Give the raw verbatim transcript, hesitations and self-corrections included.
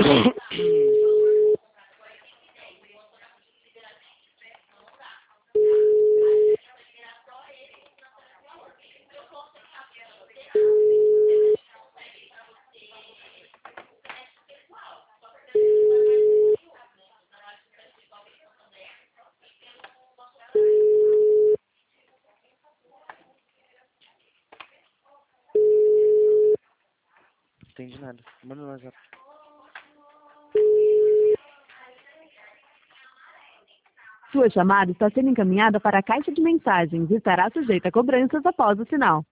Não entendi nada. Manda no WhatsApp. Sua chamada está sendo encaminhada para a caixa de mensagens e estará sujeita a cobranças após o sinal.